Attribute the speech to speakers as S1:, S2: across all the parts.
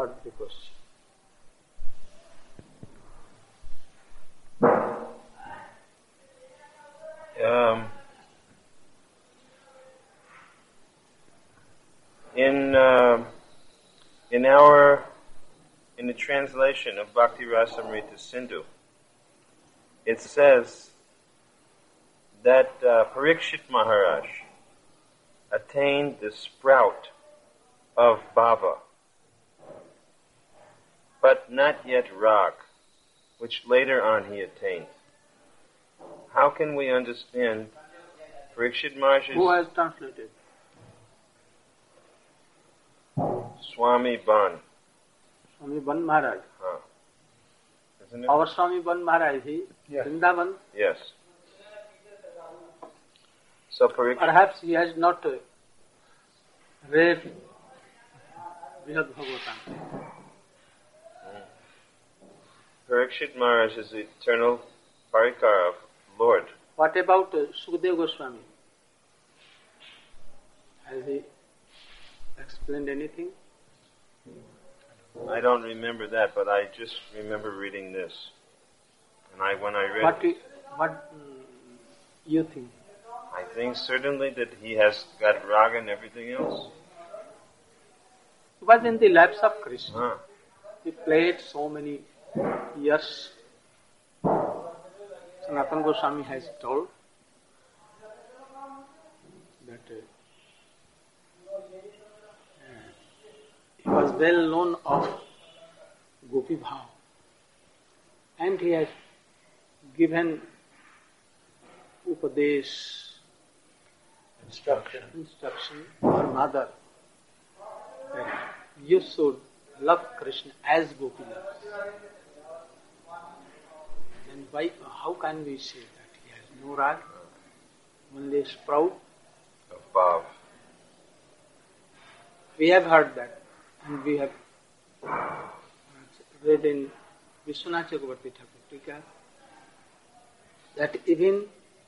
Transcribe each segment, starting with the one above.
S1: got the question.
S2: In the translation of Bhakti Rasamrita Sindhu, it says that Parikshit Maharaj attained the sprout of bhava, but not yet rag, which later on he attained. How can we understand Parikshit Maharaj's...
S1: Who has translated?
S2: Swami Ban.
S1: Swami Ban Maharaj.
S2: Isn't it?
S1: Our Swami Ban Maharaj, he Vrindavan.
S2: Yes. So
S1: perhaps he has not read Brihad Bhagavatam.
S2: Parikshit Maharaj is the eternal parikar of Lord.
S1: What about Sukadeva Goswami? Has he explained anything?
S2: I don't remember that, but I just remember reading this. And when I read...
S1: What you think?
S2: I think certainly that he has got raga and everything else.
S1: It was in the laps of Krishna. He played so many years. Sanatana Goswami has told that he was well known of Gopi Bhav, and he has given Upadesh, instruction for mother that you should love Krishna as Gopi loves. Then how can we say that he has no rag, only sprout
S2: of bhav?
S1: We have heard that, and we have read in Vishwanath Chakravarti Thakur Tika that even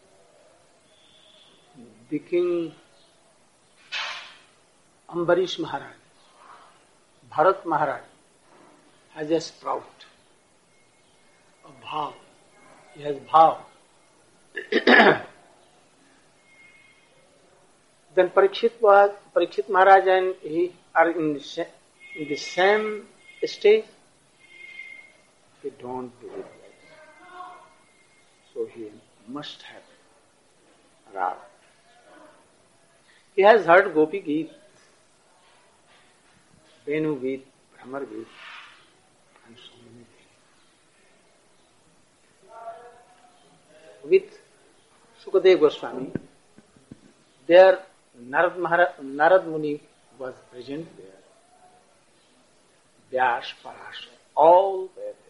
S1: the king Ambarish Maharaj, Bharat Maharaj, has a sprout of bhav. He has bhav. Then Parikshit Maharaj and he are in the same stage. They don't believe that. So he must have rag. He has heard Gopi Geet, Venu Geet, Brahmar Geet, and so many things. With Sukadeva Goswami, there Narad Muni was present there. Vyas, Parash, all were there.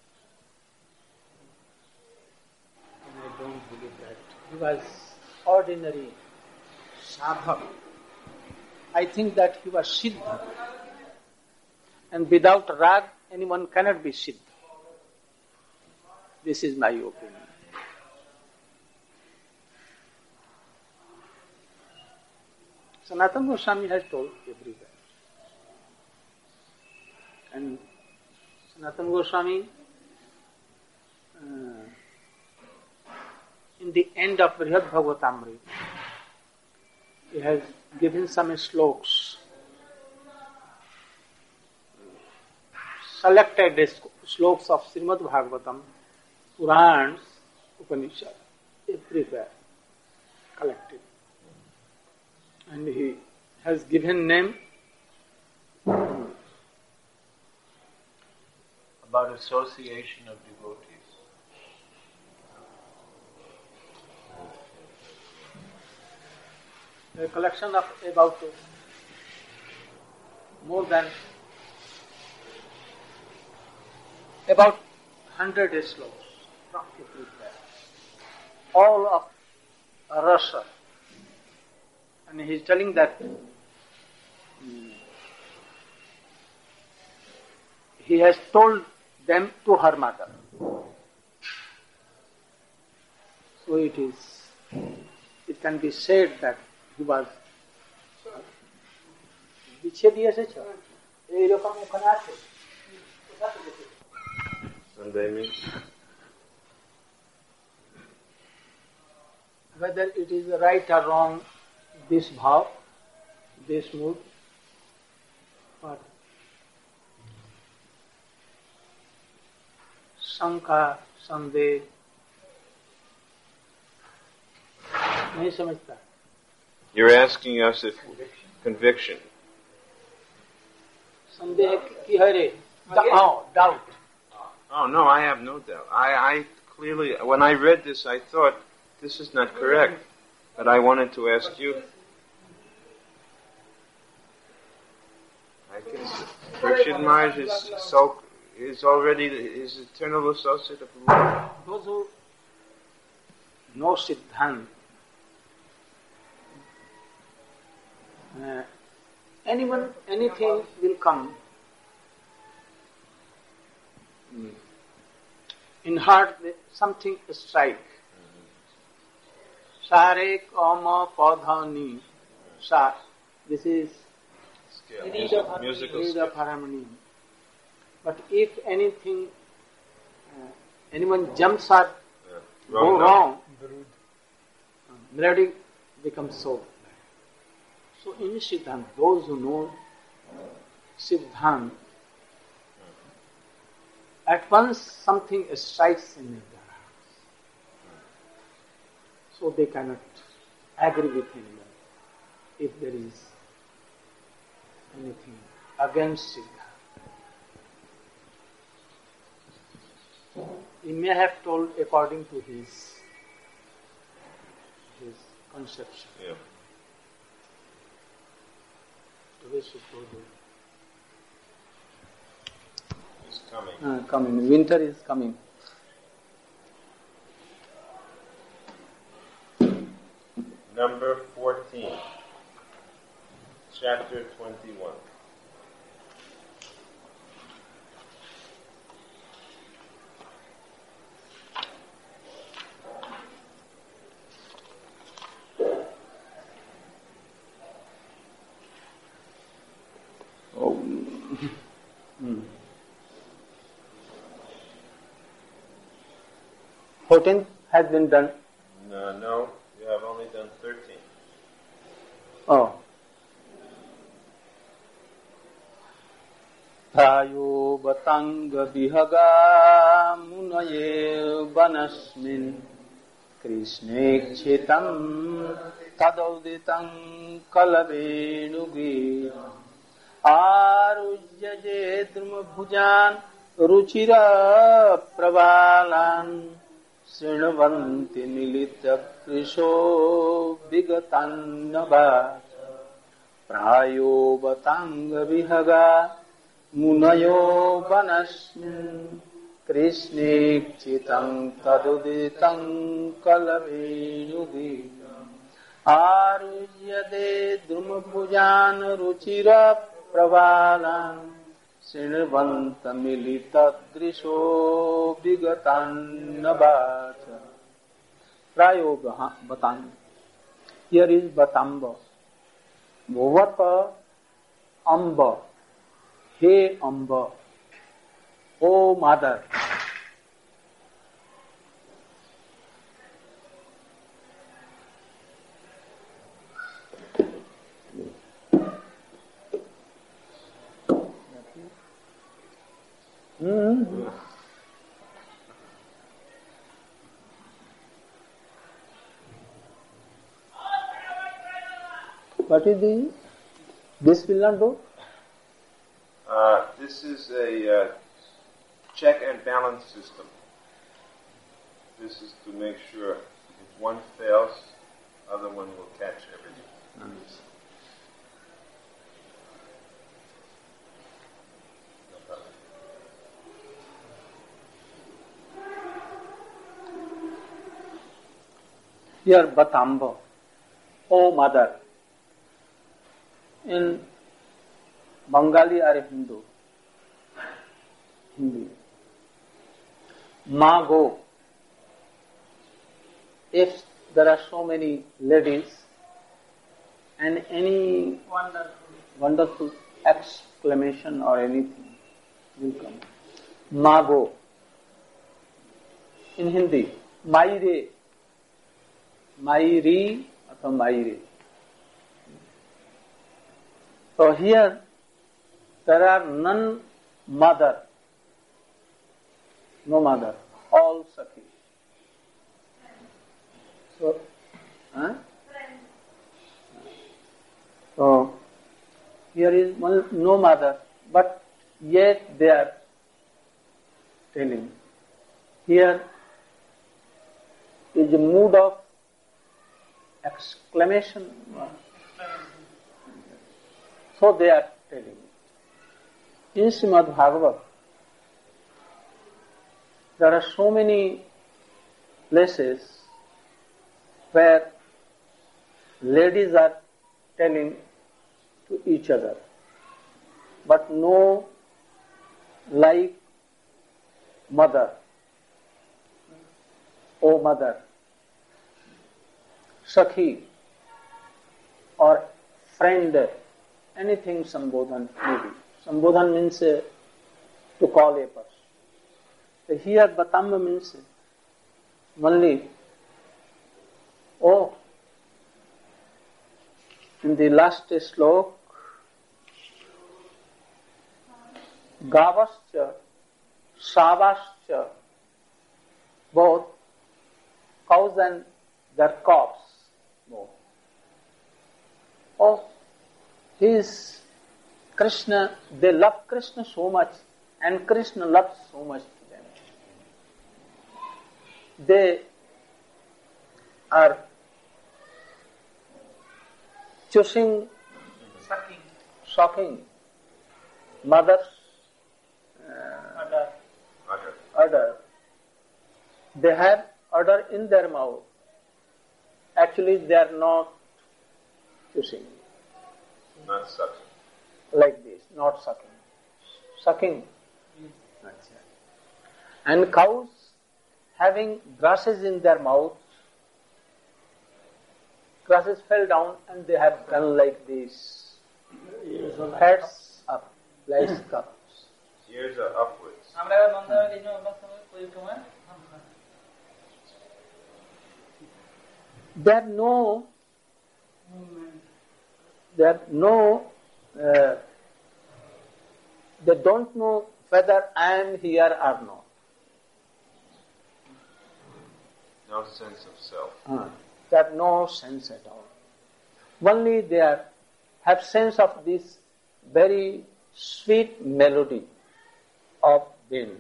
S1: And I don't believe that. He was ordinary sadhak. I think that he was siddha. And without rag, anyone cannot be siddha. This is my opinion. Sanatana Goswami has told everywhere. And Sanatana Goswami, in the end of Brihad Bhagavatamrita, he has given some sloks, selected sloks of Srimad Bhagavatam, Purans, Upanishad, everywhere collected. And he has given name
S3: about association of devotees.
S1: A collection of about more than about 100 slokas from everywhere, all of rasa. And he is telling that he has told them to her mother. So it can be said that he was এইরকম ওখানে আছে।
S2: Sunday means?
S1: Whether it is right or wrong, this bhav, this mood, but शंका संदेह नहीं समझता।
S2: You're asking us if conviction.
S1: संदेह की है रे, doubt.
S2: Oh no, I have no doubt. I clearly, when I read this, I thought this is not correct, but I wanted to ask you. I can see Parikshit Maharaj is already his eternal associate of the Lord.
S1: Those who know Siddhanta, anything will come. In heart, something strike. Sare kama padhani. Sa. This is
S2: Scale. Musical
S1: reed
S2: scale.
S1: of harmony. But if anything, anyone jumps or go wrong, melody becomes so. So in Siddhanta, those who know Siddhanta, at once something strikes in their hearts. So they cannot agree with him if there is anything against Siddhanta. He may have told according to his conception.
S2: Yeah.
S1: The way she told it.
S2: It's coming.
S1: Coming. Winter is coming.
S2: Number 14. Chapter 21.
S1: Oh. 14th has been done.
S2: No, you have only done 13.
S1: Oh. Thayo batanga bihaga munaye vanasmin Krishne chitam tadauditam kalavenugi Arujyaje druma bhujan ruchira pravalan Srinavanti milita krisho vigatannava Prayo batanga vihaga munayo vanasmin Krishne chitam taduditam kalavenugi Aruhyade drumabhujan ruchira pravalan Srinivanta milita drisho vigatannavat Prayo batan. Here is batamba. Bhavata amba. Hey amba. O mother. What is this will not do?
S2: This is a check and balance system. This is to make sure if one fails, other one will catch everything. No problem.
S1: Here Batamba, O mother. In Bengali or Hindi. Ma go. If there are so many ladies and any wonderful exclamation or anything will come. Mago. In Hindi, Maire. Mairi or Maire. So here there are none mother. No mother. All Sakhi. So, so here is one, no mother, but yet they are telling. Here is a mood of exclamation. So they are telling. In Srimad Bhagavad, there are so many places where ladies are telling to each other, but no like mother, O mother, Sakhi, or friend, anything Sambodhan maybe. Sambodhan means to call a person. So here Batamba means only, oh, in the last slok, Gavascha, Savascha, both cows and their calves, both. Oh, he is Krishna, they love Krishna so much, and Krishna loves so much to them. They are choosing, sucking mother's udder. They have udder in their mouth. Actually, they are not choosing.
S2: Not sucking.
S1: Like this, not sucking. Sucking. And cows having grasses in their mouth, grasses fell down and they have done like this. Heads up, like cups.
S2: Ears are upwards.
S1: There are no they don't know whether I am here or not.
S2: No sense of self.
S1: They have no sense at all. Only they have sense of this very sweet melody of wind.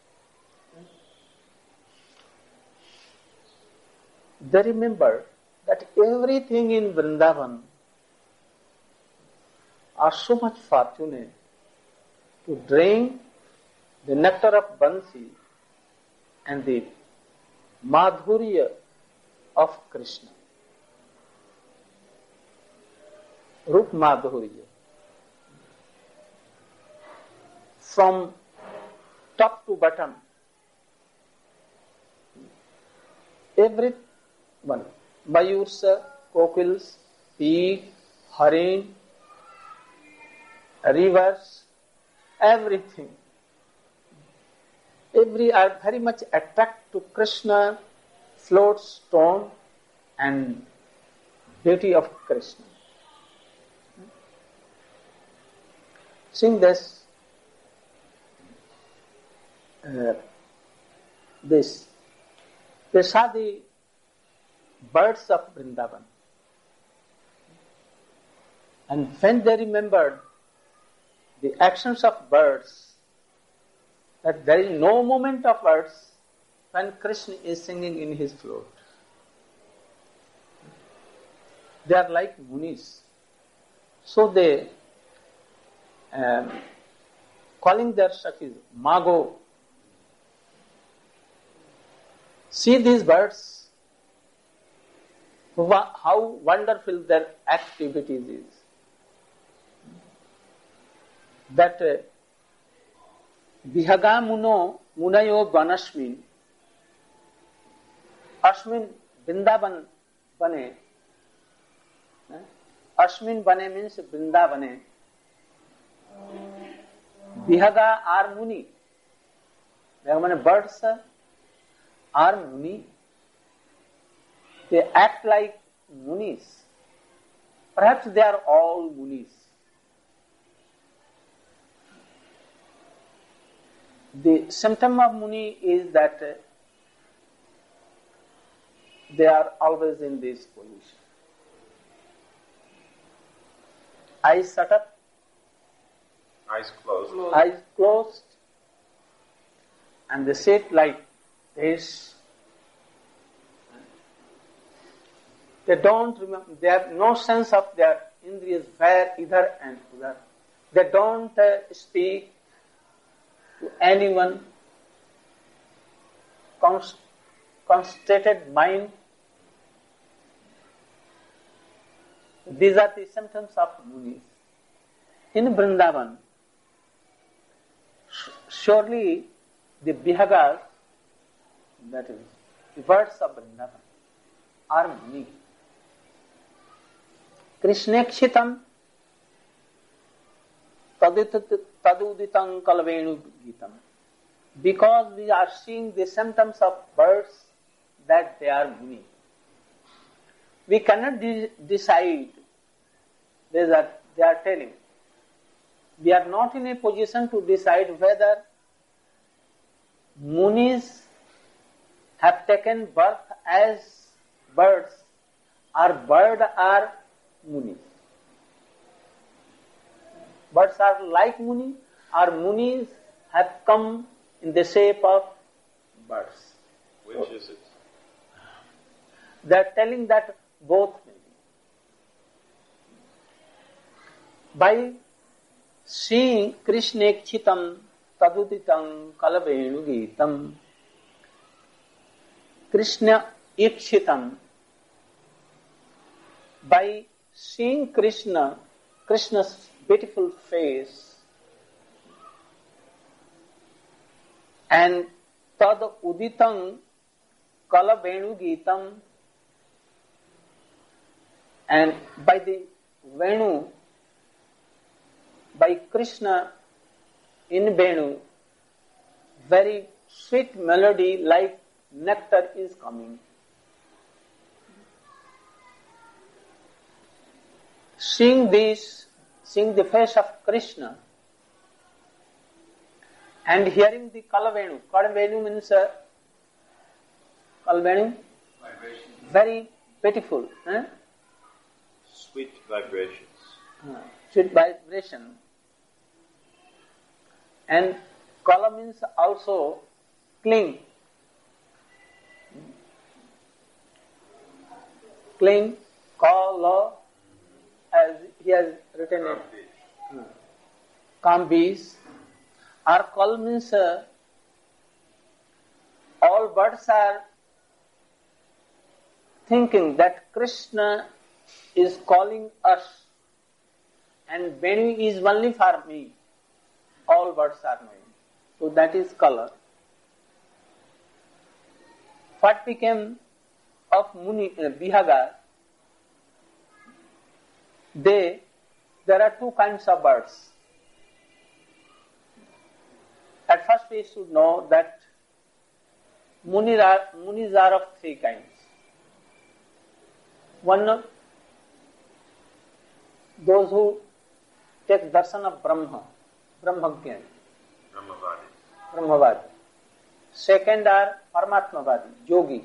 S1: They remember that everything in Vrindavan are so much fortunate to drink the nectar of Bansi and the madhurya of Krishna. Rup madhurya. From top to bottom, every one, Mayursa, Kokils, pig, Harin, rivers, everything. Every are very much attracted to Krishna, floats, tone, and beauty of Krishna. Sing this. They saw the birds of Vrindavan. And when they remembered the actions of birds, that there is no moment of birds when Krishna is singing in his flute. They are like munis. So they, calling their Sakhis, Mago. See these birds, how wonderful their activities is. That Vihaga Muno Munayo Banashmin Ashmin Vrindavan Bane. Ashmin Bane means Vrindavane. Vihaga are Muni. Birds are Muni. They act like Munis. Perhaps they are all Munis. The symptom of Muni is that they are always in this position. Eyes shut up.
S2: Eyes closed.
S1: Eyes closed. And they sit like this. They don't remember, they have no sense of their indriyas, where, either and other. They don't speak to anyone. Concentrated mind. These are the symptoms of Munis. In Vrindavan, surely the Vihagas, that is, the birds of Vrindavan, are Muni. Krishnekshitam taduditam kalvenu gitam. Because we are seeing the symptoms of birds that they are Muni. We cannot decide, they are telling. We are not in a position to decide whether Munis have taken birth as birds or bird are Munis. Birds are like Muni or Munis have come in the shape of birds.
S2: Which is it?
S1: They are telling that both may be. By seeing Krishnekshitam taduditam kalavenu gitam, Krishna ikshitam, by seeing Krishna's beautiful face, and tad uditam kalavenu gitam, and by the Venu, by Krishna in Venu, very sweet melody like nectar is coming. Seeing this, seeing the face of Krishna and hearing the Kalavenu. Kalavenu means Kalavenu?
S3: Vibration.
S1: Very beautiful.
S2: Sweet vibrations.
S1: Sweet vibration. And Kala means also cling. Cling, Kala, as he has written it. Kambis. Or Kal means all birds are thinking that Krishna is calling us and Venu is only for me. All birds are knowing. So that is color. What became of Muni, Vihaga? There are two kinds of birds. At first we should know that Munis are of three kinds. One, those who take darshan of Brahma, Brahmagyan, Brahmavadi. Second are Paramatmavadi, Yogi.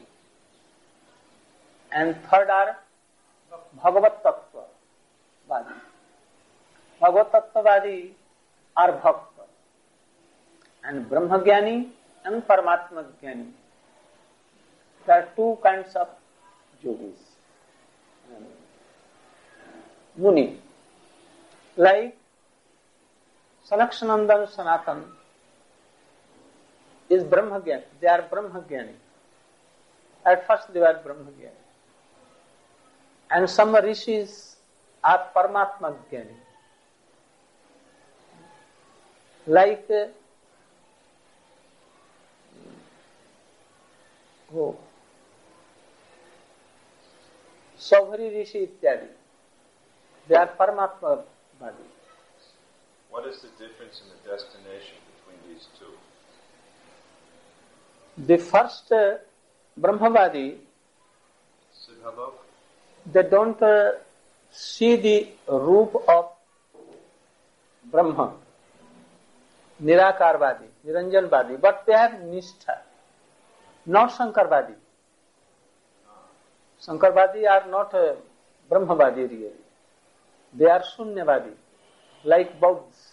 S1: And third are Bhagavat Tattvavadi. Bhagavat Tattvavadi are Bhakta. And Brahmagyani and Paramatmagyani. There are two kinds of yogis. Muni. Like Sanakshanandan Sanatan is Brahmagyani. They are Brahmagyani. At first they were Brahmagyani. And some rishis are Paramatmagyani. Like Saubhari Rishi ityadi. They are Paramatma body.
S2: What is the difference in the destination between these two?
S1: The first Brahmavadi,
S2: Siddhalok?
S1: they don't see the roop of Brahma, Nirakarvadi, Niranjanvadi, but they have Nishtha, not Shankarvadi. Shankarvadi are not Brahmavadi really. They are Shunyavadi, like Bauddhas.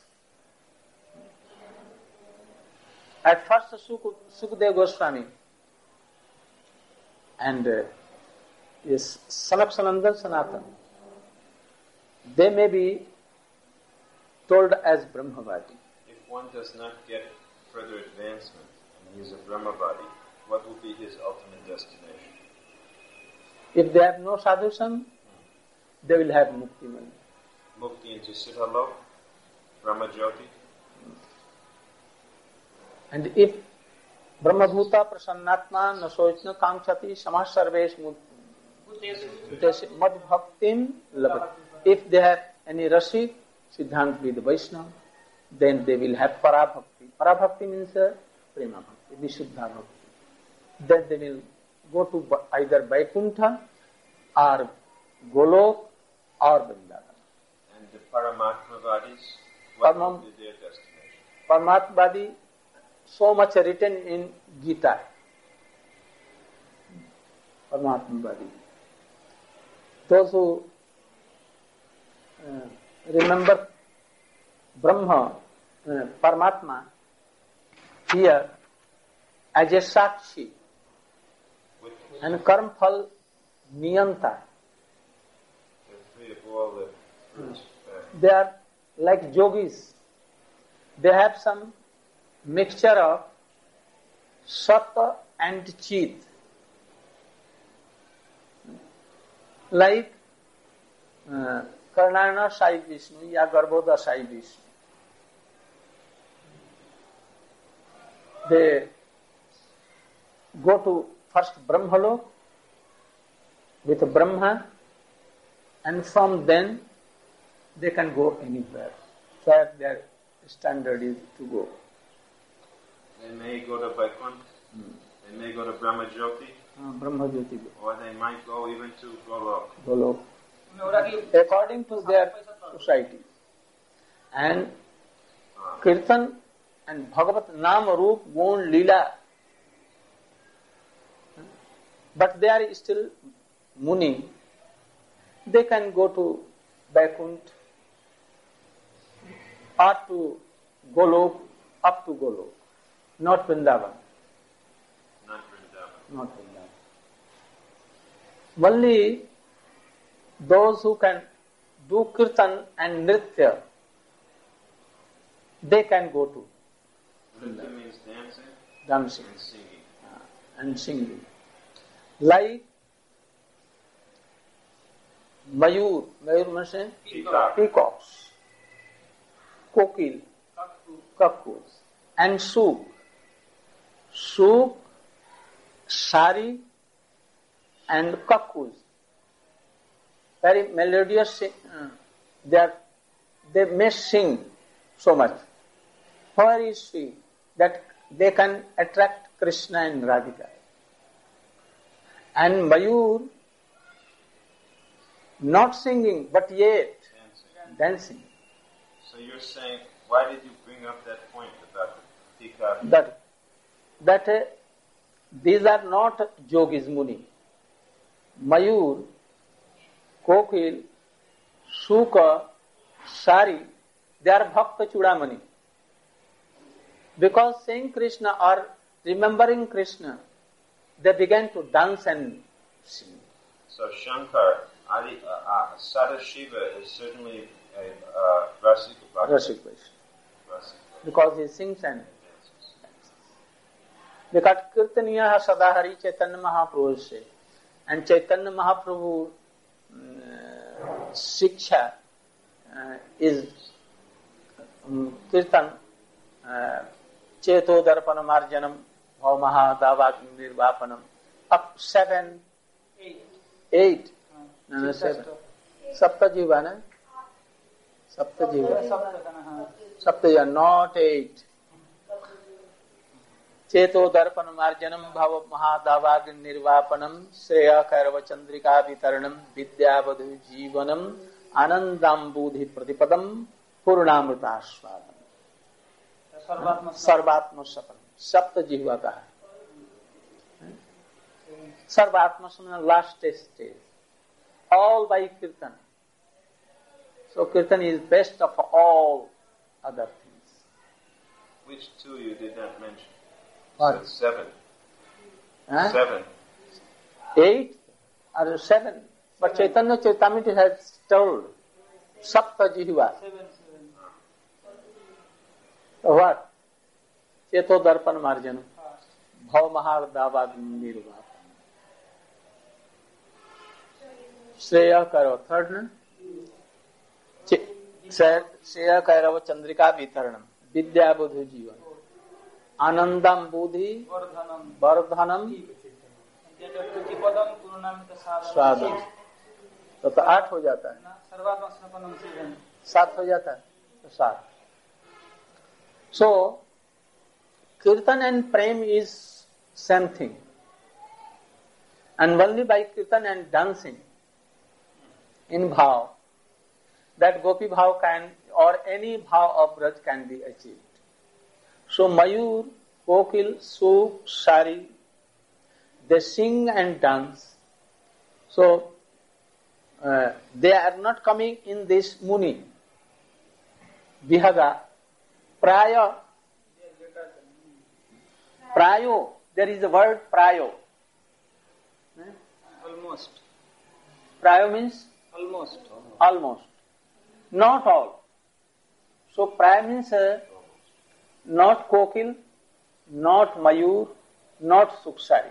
S1: At first Sukadeva Goswami and Sanat Sanatan, they may be told as Brahmavadi.
S2: If one does not get further advancement and he is a Brahmavadi, what will be his ultimate destination?
S1: If they have no sadhusam, they will have mukti.
S2: Mukti into Siddhalok, Brahmajyoti?
S1: And if Brahmabhuta Prasannatma Nasoitna Kamchati Samah Sarvesh Mad Bhaktim Labhat. If they have any Rasi, Siddhant with Vaishnava, then they will have Parabhakti. Parabhakti means Prema Bhakti, Vishuddha Bhakti. Then they will go to either Vaikuntha or Golok or Vrindavan.
S2: And the Paramatmavadis, what will be their destination?
S1: Paramatmavadi, so much written in Gita. Paramatmavadi. Those who remember Brahma, Paramatma, here as a Sakshi and Karmphal Niyanta.
S2: Free of all the fruits.
S1: They are like yogis. They have some mixture of Sattva and Chit. Like Karnayana Sai Vishnu ya Garbhoda Sai Vishnu. They go to first Brahmalok with Brahma, and from then they can go anywhere where their standard is to go.
S2: They may go to Vaikuntha, they may go to Brahmajyoti,
S1: Brahmajyoti,
S2: or they might go even to Golok.
S1: Golok, according to their society. And Kirtan and Bhagavat Nam Roop Gun Leela, but they are still Muni. They can go to Vaikuntha or to Golok, up to Golok, not Vrindavan.
S2: Not Vrindavan.
S1: Not Vrindavan. Only those who can do Kirtan and Nritya, they can go to
S2: Nritya means dancing
S1: dancing
S2: and singing.
S1: and singing. Like Mayur means peacocks, Kokil, Kakkus, and Suk, Sari, and Kakkus. Very melodious. They may sing so much. Where is she? That they can attract Krishna and Radhika. And Mayur, not singing, but yet dancing.
S2: So you're saying, why did you bring up that point about the peacock?
S1: That these are not yogis, Muni. Mayur, Kokil, Suka, Sari, they are Bhakta Chudamani. Because saying Krishna or remembering Krishna, they began to dance and sing.
S2: So Shankar, Sadashiva is certainly a Rasika Bhakta.
S1: Rasik Vaishnava. Because he sings and dances. Because Kirtaniya Sadahari Chaitanya Mahaprabhu say, and Chaitanya Mahaprabhu Shiksha is Kirtan Cheto Darpanam Arjanam Bhaumaha Davak Nirvapanam up 7, 8, 7. Sapta Jivana. Saptajiva. Saptajiva, not 8. Cheto darpan marjanam bhava mahadavag nirvapanam shreya kairava chandrika vitaranam vidyavadhu jivanam anandam buddhi pratipadam purnamrita swadam. सर्वात्म सपन सप्त जिह्वा का है. सर्वात्म सपन last stage, all by kirtan. So kirtan is best of all other things.
S2: Which two you did not mention?
S1: What?
S2: 7.
S1: Huh?
S2: 7.
S1: 8 or 7. But Chaitanya Charitamrita has told Sapta Jihva. So what? Cheto Darpan Marjana. Bhav Mahar Davad Nirvapan. Shreya Karo. Third one? Shreya Kairava Chandrika Vitaranam. Vidya Buddhi Jivan. Anandam Buddhi Vardhanam Swadam. तो 8 हो जाता है, 7 हो जाता है, तो 7. So kirtan and prem is same thing, and only by kirtan and dancing in bhav that gopi bhav can or any bhav of braj can be achieved. So Mayur, Kokil, Suk, Sari, they sing and dance. So they are not coming in this muni. Vihaga, Prayo, there is a word Prayo.
S3: Almost.
S1: Prayo means? Almost. Not all. So Prayo means not Kokil, not Mayur, not Suksari.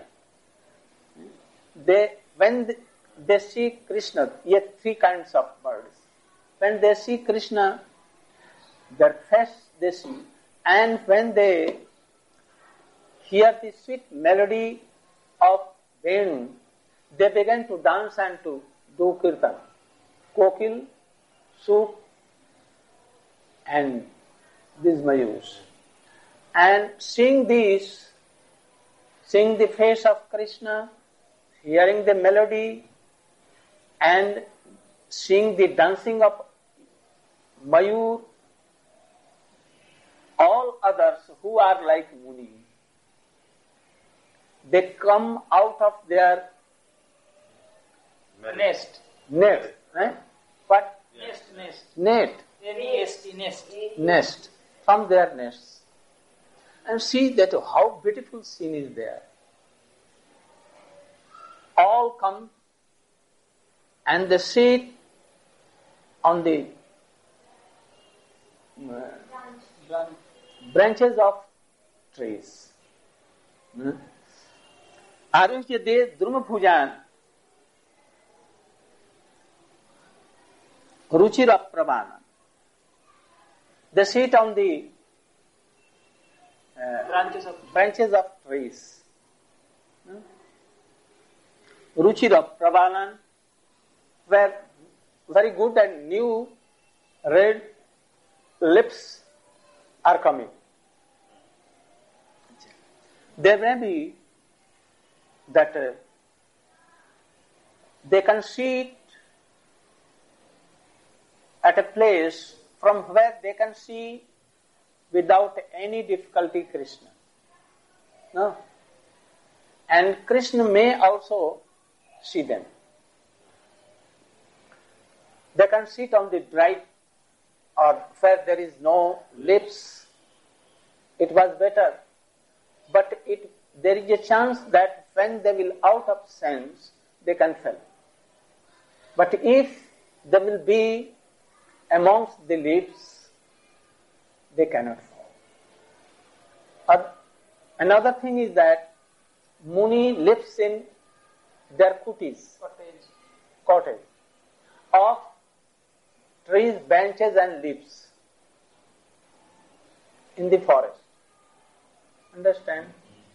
S1: When they see Krishna, yet 3 kinds of birds. When they see Krishna, their face they see, and when they hear the sweet melody of Venu, they begin to dance and to do kirtan. Kokil, Suk, and these Mayurs. And seeing these, seeing the face of Krishna, hearing the melody, and seeing the dancing of Mayur, all others who are like Muni, they come out of their
S3: Nest.
S1: What?
S3: Nest.
S1: Nest. From their nests. And see that how beautiful scene is there. All come and they sit on the branches of trees. Aruhya de Druma Bhujan Ruchira Prabhana. They sit on the branches of trees. Ruchira Prabhanan, where very good and new red lips are coming. There may be that they can sit at a place from where they can see without any difficulty Krishna. No? And Krishna may also see them. They can sit on the dry or where there is no lips. It was better. But there is a chance that when they will out of sense, they can fall. But if they will be amongst the lips, they cannot fall. Another thing is that Muni lives in their cottage of trees, branches and leaves in the forest. Understand?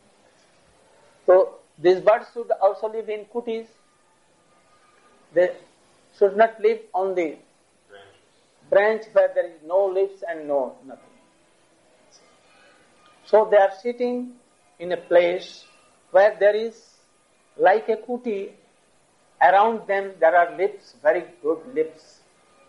S1: So these birds should also live in kutis. They should not live on the branch where there is no leaves and no nothing. So they are sitting in a place where there is like a kuti. Around them there are lips, very good lips.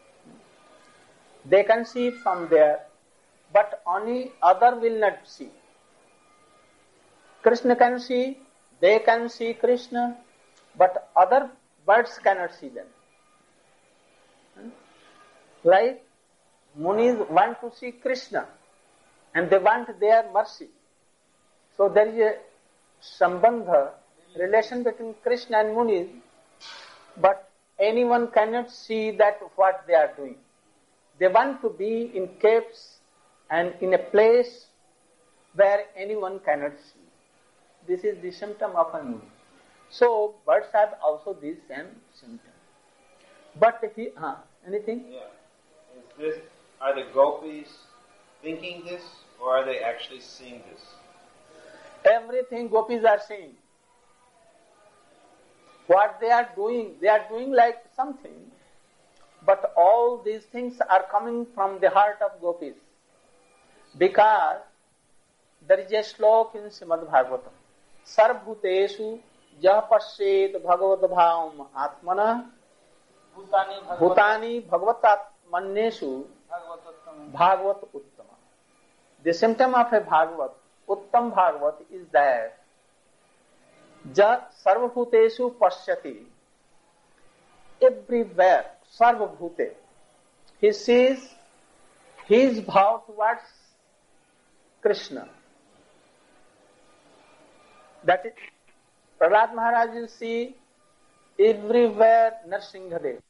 S1: They can see from there, but only other will not see. Krishna can see, they can see Krishna, but other birds cannot see them. Like Munis want to see Krishna and they want their mercy. So there is a sambandha, relation between Krishna and Munis, but anyone cannot see that what they are doing. They want to be in caves and in a place where anyone cannot see. This is the symptom of a Muni. So birds have also this same symptom. But if he, anything?
S2: Yeah. Are the gopis thinking this, or are they actually seeing this?
S1: Everything gopis are seeing. What they are doing like something, but all these things are coming from the heart of gopis. Because there is a slok in Srimad Bhagavatam. Sarvbhuteshu jah pasyet bhagavad bhavam atmana bhutani bhagavatatmaneshu bhagavat uttama. The symptom of a Bhagavat, Uttam Bhagavat, is that ja sarvabhuteshu pasyati. Everywhere, sarvabhute, he sees his bhav towards Krishna. That is, Prahlad Maharaj will see everywhere Narsingadev.